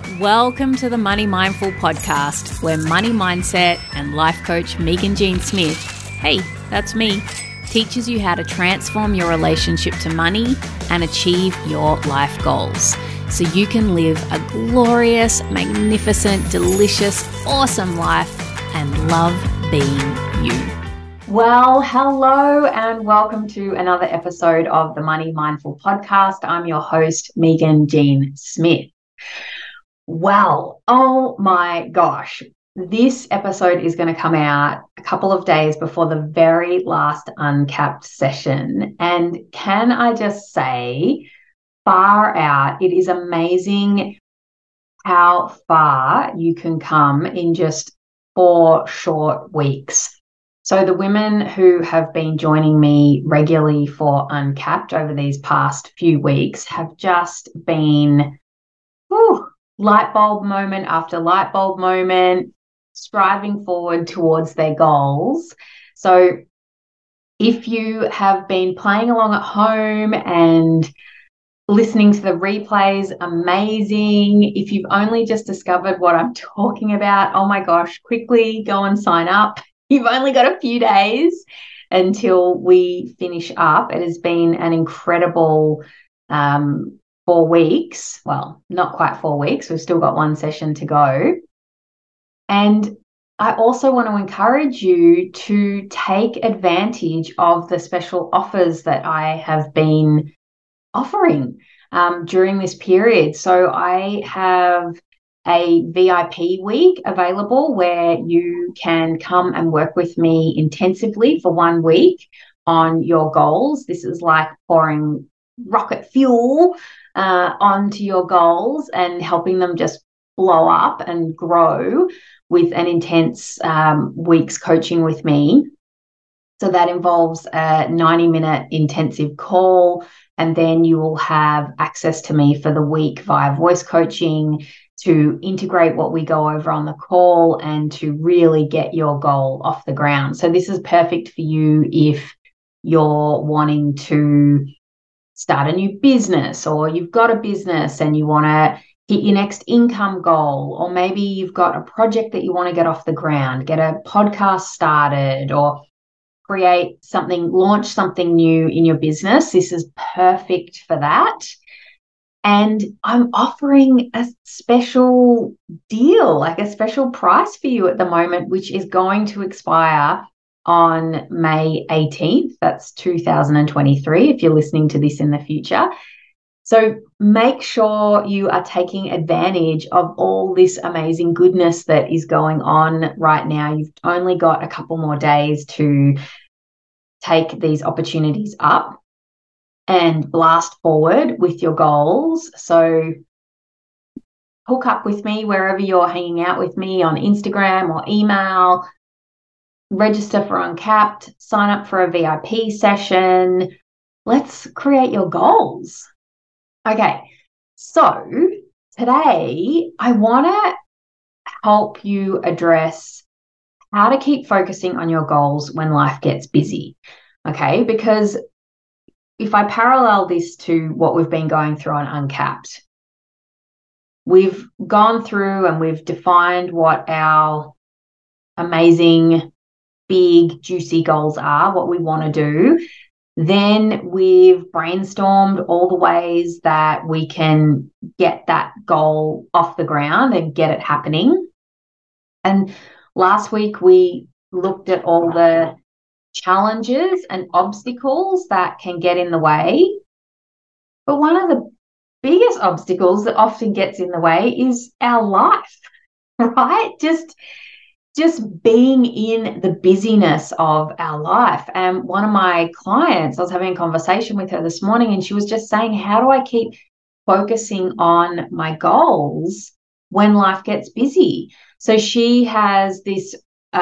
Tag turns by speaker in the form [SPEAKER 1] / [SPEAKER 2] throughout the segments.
[SPEAKER 1] Welcome to the Money Mindful podcast, where money mindset and life coach Megan Jean Smith, hey, that's me, teaches you how to transform your relationship to money and achieve your life goals so you can live a glorious, magnificent, delicious, awesome life and love being you. Well, hello and welcome to another episode of the Money Mindful podcast. I'm your host, Megan Jean Smith. Well, oh my gosh, this episode is going to come out a couple of days before the very last Uncapped session. And can I just say, far out, it is amazing how far you can come in just 4 short weeks. So the women who have been joining me regularly for Uncapped over these past few weeks have just been, light bulb moment after light bulb moment, striving forward towards their goals. So if you have been playing along at home and listening to the replays, amazing. If you've only just discovered what I'm talking about, oh my gosh, quickly go and sign up. You've only got a few days until we finish up. It has been an incredible 4 weeks. Well, not quite 4 weeks. We've still got 1 session to go. And I also want to encourage you to take advantage of the special offers that I have been offering during this period. So I have a VIP week available where you can come and work with me intensively for 1 week on your goals. This is like pouring rocket fuel onto your goals and helping them just blow up and grow with an intense week's coaching with me. So that involves a 90-minute intensive call, and then you will have access to me for the week via voice coaching to integrate what we go over on the call and to really get your goal off the ground. So this is perfect for you if you're wanting to start a new business, or you've got a business and you want to hit your next income goal, or maybe you've got a project that you want to get off the ground, get a podcast started, or create something, launch something new in your business. This is perfect for that. And I'm offering a special deal, like a special price for you at the moment, which is going to expire on May 18th. That's 2023, if you're listening to this in the future. So make sure you are taking advantage of all this amazing goodness that is going on right now. You've only got a couple more days to take these opportunities up and blast forward with your goals. So hook up with me wherever you're hanging out with me, on Instagram or email. Register for Uncapped, sign up for a VIP session. Let's create your goals. Okay, so today I want to help you address how to keep focusing on your goals when life gets busy. Okay, because if I parallel this to what we've been going through on Uncapped, we've gone through and we've defined what our amazing, big, juicy goals are, what we want to do. Then we've brainstormed all the ways that we can get that goal off the ground and get it happening. And last week we looked at all the challenges and obstacles that can get in the way. But one of the biggest obstacles that often gets in the way is our life, right? Just being in the busyness of our life. And one of my clients, I was having a conversation with her this morning, and she was just saying, how do I keep focusing on my goals when life gets busy? So she has this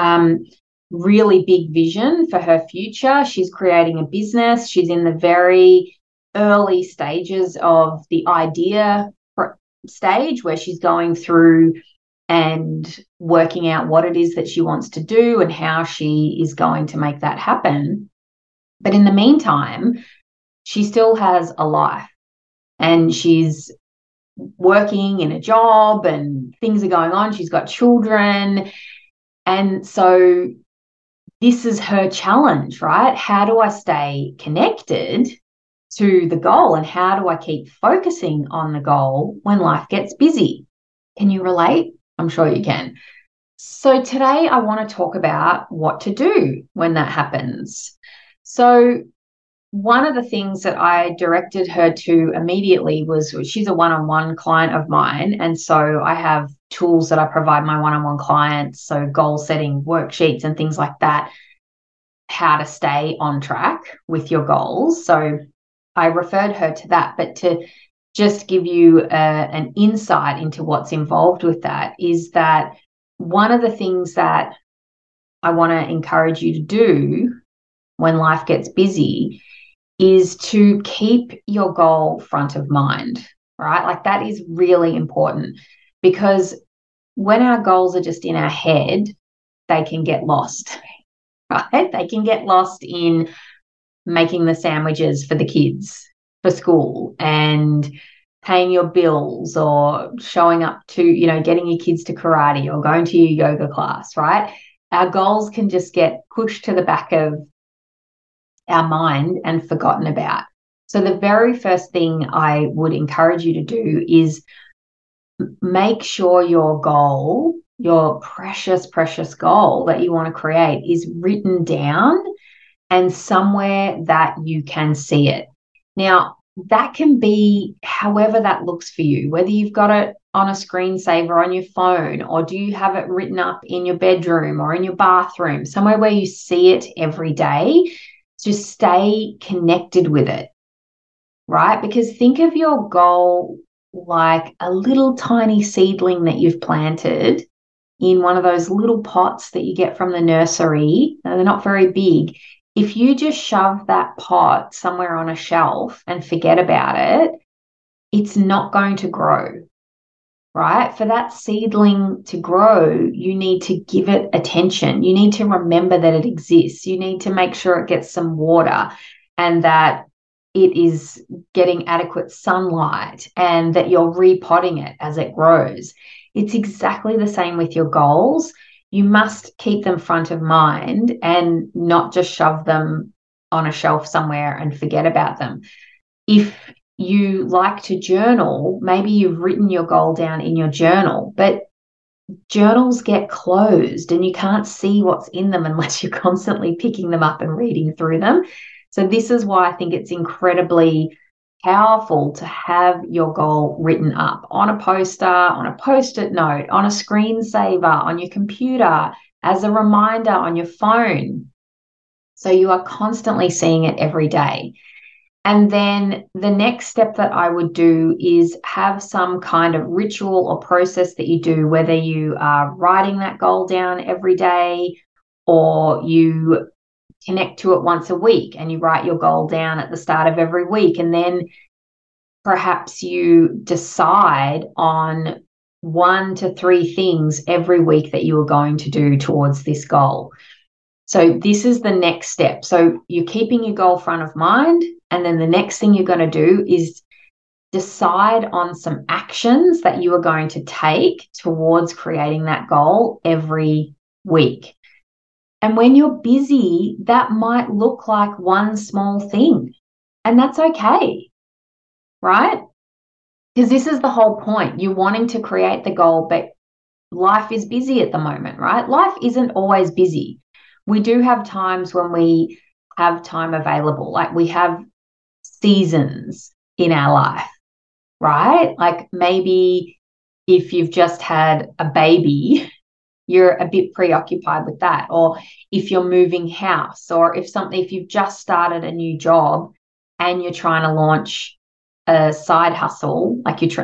[SPEAKER 1] really big vision for her future. She's creating a business. She's in the very early stages of the idea stage, where she's going through and working out what it is that she wants to do and how she is going to make that happen. But in the meantime, she still has a life, and she's
[SPEAKER 2] working in a job and things are going on. She's got children. And so this is her challenge, right? How do I stay connected to the goal, and how do I keep focusing on the goal when life gets busy? Can you relate? I'm sure you can. So today I want to talk about what to do when that happens. So one of the things that I directed her to immediately was, she's a one-on-one client of mine. And so I have tools that I provide my one-on-one clients. So goal setting worksheets and things like that, how to stay on track with your goals. So I referred her to that, but to just give you an insight into what's involved with that is that one of the things that I want to encourage you to do when life gets busy is to keep your goal front of mind, right? Like that is really important, because when our goals are just in our head, they can get lost, right? They can get lost in making the sandwiches for the kids for school and paying your bills, or showing up to, getting your kids to karate or going to your yoga class, right? Our goals can just get pushed to the back of our mind and forgotten about. So the very first thing I would encourage you to do is make sure your goal, your precious, precious goal that you want to create, is written down and somewhere that you can see it. Now, that can be however that looks for you, whether you've got it on a screensaver on your phone, or do you have it written up in your bedroom or in your bathroom, somewhere where you see it every day. Just stay connected with it, right? Because think of your goal like a little tiny seedling that you've planted in one of those little pots that you get from the nursery. They're not very big. If you just shove that pot somewhere on a shelf and forget about it, it's not going to grow, right? For that seedling to grow, you need to give it attention. You need to remember that it exists. You need to make sure it gets some water, and that it is getting adequate sunlight, and that you're repotting it as it grows. It's exactly the same with your goals. You must keep them front of mind and not just shove them on a shelf somewhere and forget about them. If you like to journal, maybe you've written your goal down in your journal, but journals get closed and you can't see what's in them unless you're constantly picking them up and reading through them. So this is why I think it's incredibly powerful to have your goal written up on a poster, on a post-it note, on a screensaver, on your computer, as a reminder on your phone. So you are constantly seeing it every day. And then the next step that I would do is have some kind of ritual or process that you do, whether you are writing that goal down every day, or you connect to it once a week and you write your goal down at the start of every week. And then perhaps you decide on 1 to 3 things every week that you are going to do towards this goal. So this is the next step. So you're keeping your goal front of mind. And then the next thing you're going to do is decide on some actions that you are going to take towards creating that goal every week. And when you're busy, that might look like one small thing. And that's okay, right? Because this is the whole point. You're wanting to create the goal, but life is busy at the moment, right? Life isn't always busy. We do have times when we have time available, like we have seasons in our life, right? Like maybe if you've just had a baby, you're a bit preoccupied with that. Or if you're moving house, or if you've just started a new job and you're trying to launch a side hustle, like you're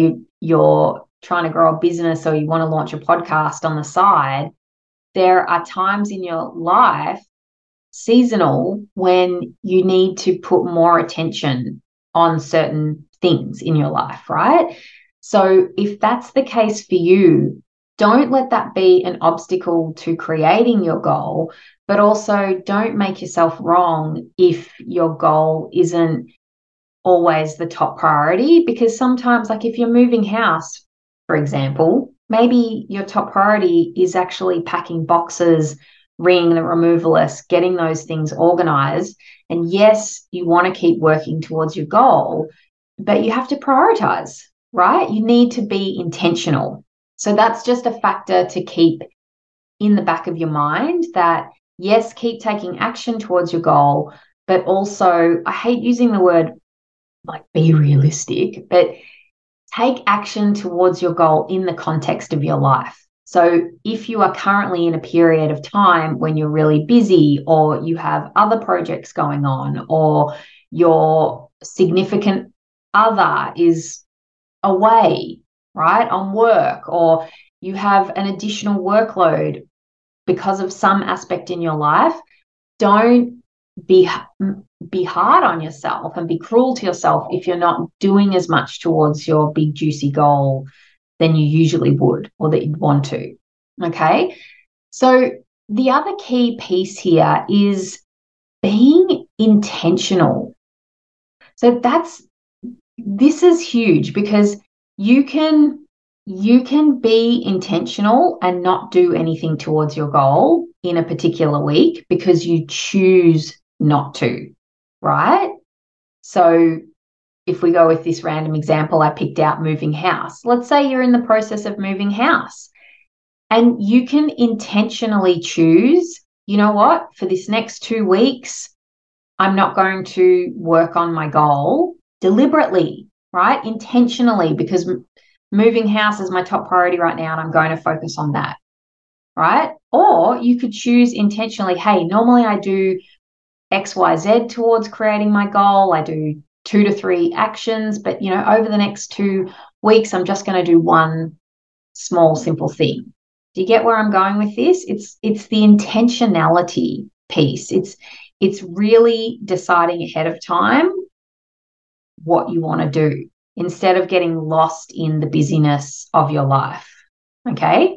[SPEAKER 2] trying to grow a business, or you want to launch a podcast on the side, there are times in your life, seasonal, when you need to put more attention on certain things in your life, right? So if that's the case for you, don't let that be an obstacle to creating your goal, but also don't make yourself wrong if your goal isn't always the top priority, because sometimes, like if you're moving house, for example, maybe your top priority is actually packing boxes, ringing the removalist, getting those things organized. And yes, you want to keep working towards your goal, but you have to prioritize, right? You need to be intentional. So that's just a factor to keep in the back of your mind, that yes, keep taking action towards your goal, but also, I hate using the word like be realistic, but take action towards your goal in the context of your life. So if you are currently in a period of time when you're really busy, or you have other projects going on, or your significant other is away, right, on work, or you have an additional workload because of some aspect in your life, don't be hard on yourself and be cruel to yourself if you're not doing as much towards your big juicy goal than you usually would, or that you'd want to. Okay. So the other key piece here is being intentional. So this is huge, because you can be intentional and not do anything towards your goal in a particular week because you choose not to, right? So if we go with this random example I picked out, moving house, let's say you're in the process of moving house and you can intentionally choose, you know what, for this next 2 weeks, I'm not going to work on my goal deliberately, right? Intentionally, because moving house is my top priority right now and I'm going to focus on that, right? Or you could choose intentionally, hey, normally I do X, Y, Z towards creating my goal. I do 2 to 3 actions, but over the next 2 weeks, I'm just going to do one small, simple thing. Do you get where I'm going with this? It's the intentionality piece. It's really deciding ahead of time what you want to do instead of getting lost in the busyness of your life. Okay.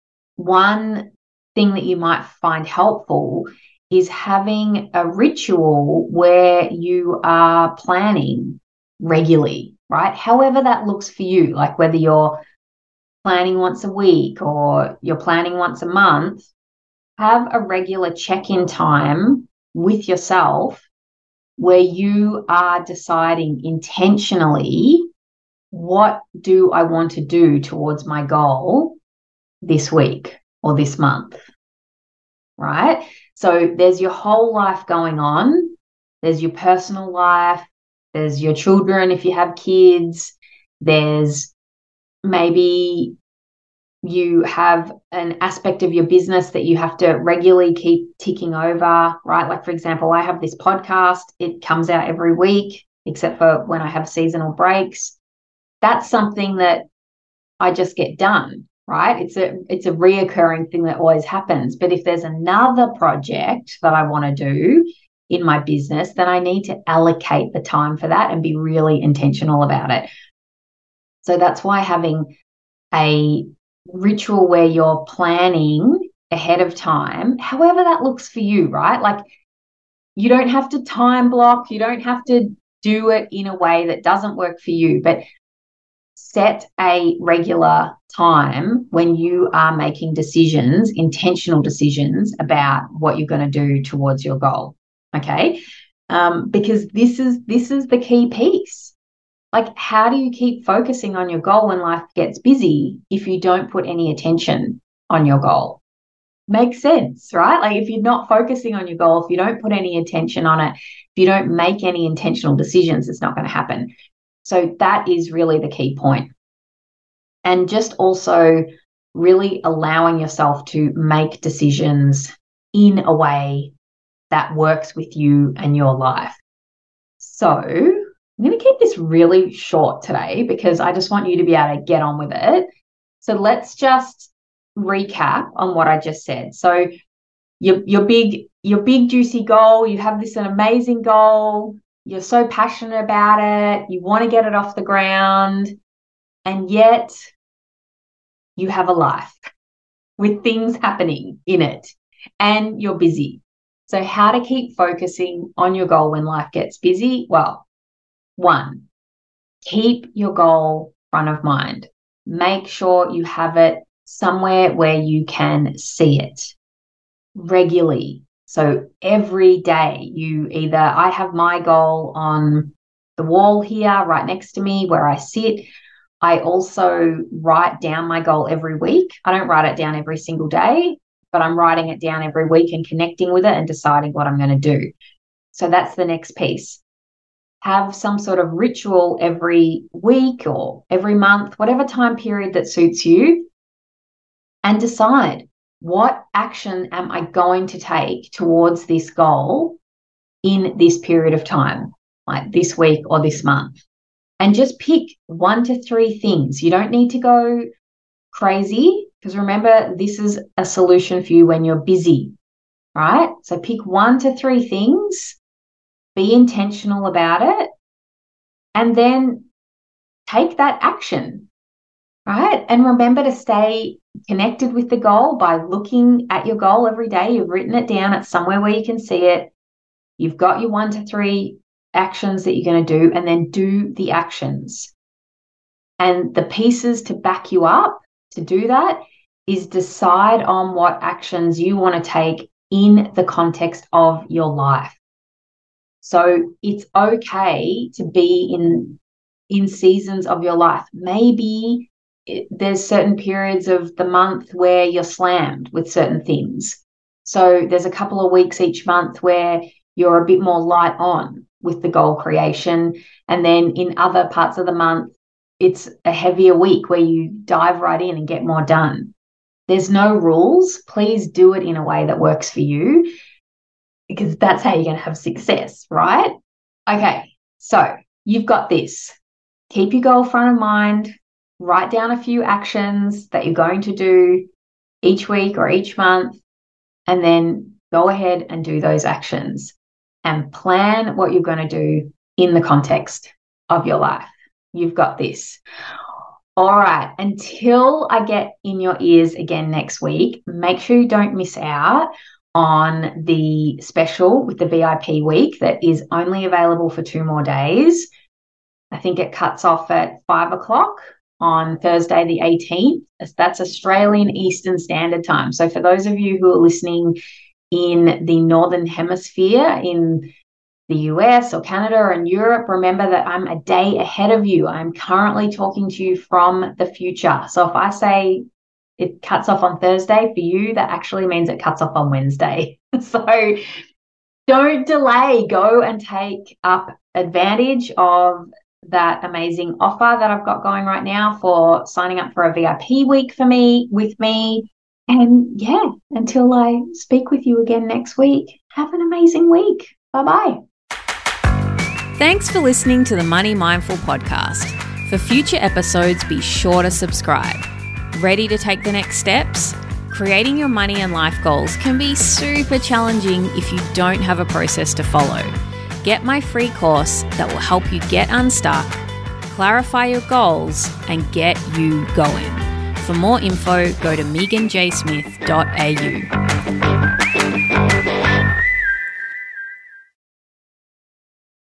[SPEAKER 2] One thing that you might find helpful is having a ritual where you are planning regularly, right? However that looks for you, like whether you're planning once a week or you're planning once a month, have a regular check-in time with yourself where you are deciding intentionally, what do I want to do towards my goal this week or this month, right? So there's your whole life going on. There's your personal life. There's your children if you have kids. There's maybe you have an aspect of your business that you have to regularly keep ticking over, right? Like, for example, I have this podcast. It comes out every week, except for when I have seasonal breaks. That's something that I just get done, right? It's a reoccurring thing that always happens. But if there's another project that I want to do in my business, then I need to allocate the time for that and be really intentional about it. So that's why having a ritual where you're planning ahead of time, however that looks for you, right? Like, you don't have to time block, you don't have to do it in a way that doesn't work for you, but set a regular time when you are making decisions, intentional decisions about what you're going to do towards your goal. Okay. Because this is the key piece. Like, how do you keep focusing on your goal when life gets busy if you don't put any attention on your goal? Makes sense, right? Like, if you're not focusing on your goal, if you don't put any attention on it, if you don't make any intentional decisions, it's not going to happen. So that is really the key point. And just also really allowing yourself to make decisions in a way that works with you and your life. So I'm going to keep this really short today because I just want you to be able to get on with it. So let's just recap on what I just said. So your big juicy goal, you have an amazing goal, you're so passionate about it, you want to get it off the ground, and yet you have a life with things happening in it and you're busy. So how to keep focusing on your goal when life gets busy? Well, One, keep your goal front of mind. Make sure you have it somewhere where you can see it regularly. So every day I have my goal on the wall here right next to me where I sit. I also write down my goal every week. I don't write it down every single day, but I'm writing it down every week and connecting with it and deciding what I'm going to do. So that's the next piece. Have some sort of ritual every week or every month, whatever time period that suits you, and decide, what action am I going to take towards this goal in this period of time, like this week or this month? And just pick 1 to 3 things. You don't need to go crazy, because remember, this is a solution for you when you're busy, right? So pick 1 to 3 things, be intentional about it, and then take that action, right? And remember to stay connected with the goal by looking at your goal every day. You've written it down. It's somewhere where you can see it. You've got your 1 to 3 actions that you're going to do, and then do the actions. And the pieces to back you up to do that is decide on what actions you want to take in the context of your life. So it's okay to be in seasons of your life. Maybe there's certain periods of the month where you're slammed with certain things. So there's a couple of weeks each month where you're a bit more light on with the goal creation. And then in other parts of the month, it's a heavier week where you dive right in and get more done. There's no rules. Please do it in a way that works for you, because that's how you're going to have success, right? Okay, so you've got this. Keep your goal front of mind. Write down a few actions that you're going to do each week or each month, and then go ahead and do those actions and plan what you're going to do in the context of your life. You've got this. All right, until I get in your ears again next week, make sure you don't miss out on the special with the VIP week that is only available for 2 more days. I think it cuts off at 5 o'clock on Thursday the 18th. That's Australian Eastern Standard Time. So for those of you who are listening in the Northern Hemisphere, in the US or Canada and Europe, remember that I'm a day ahead of you. I'm currently talking to you from the future. So if I say it cuts off on Thursday for you, that actually means it cuts off on Wednesday. So don't delay. Go and take up advantage of that amazing offer that I've got going right now for signing up for a VIP week with me. And yeah, until I speak with you again next week, have an amazing week. Bye-bye.
[SPEAKER 1] Thanks for listening to the Money Mindful podcast. For future episodes, be sure to subscribe. Ready to take the next steps? Creating your money and life goals can be super challenging if you don't have a process to follow. Get my free course that will help you get unstuck, clarify your goals, and get you going. For more info, go to meganjsmith.au.